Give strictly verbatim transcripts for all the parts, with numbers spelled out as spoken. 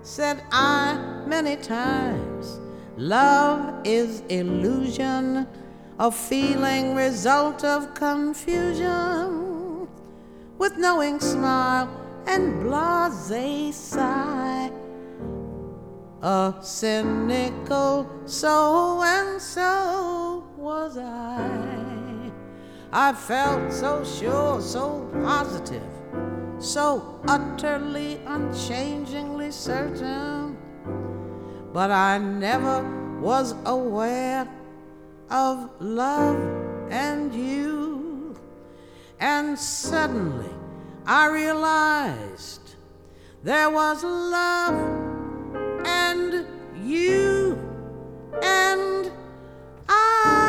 said I many times, love is illusion, a feeling result of confusion, with knowing smile and blasé sigh, a cynical so and so was I. I felt so sure, so positive, so utterly, unchangingly certain, but I never was aware of love and you. And suddenly I realized there was love and you and I.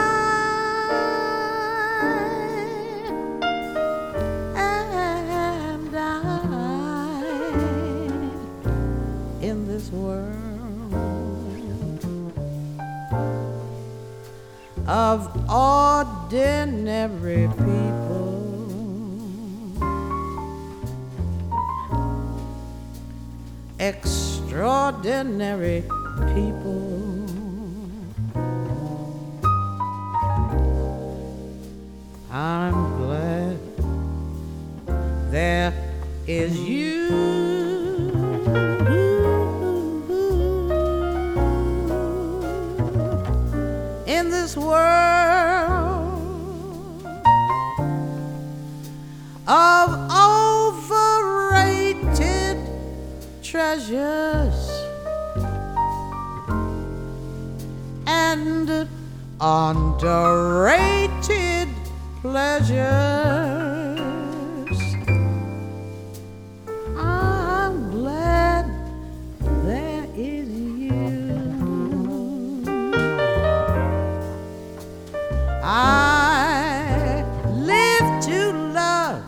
And I in this world of ordinary people, extraordinary people. I'm glad there is you in this world of overrated treasures and underrated pleasures. I'm glad there is you. I live to love.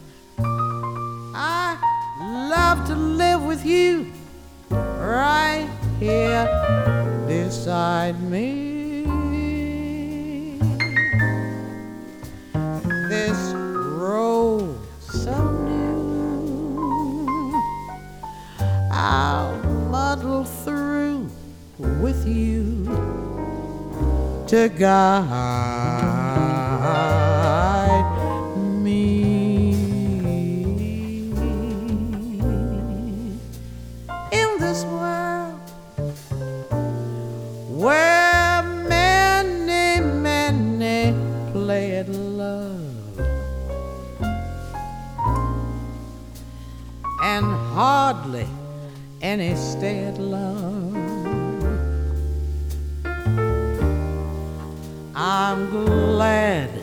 I love to live with you right here beside me. This road so new, I'll muddle through with you to guide me in this world where many, many play at love and hardly any stay at love. I'm glad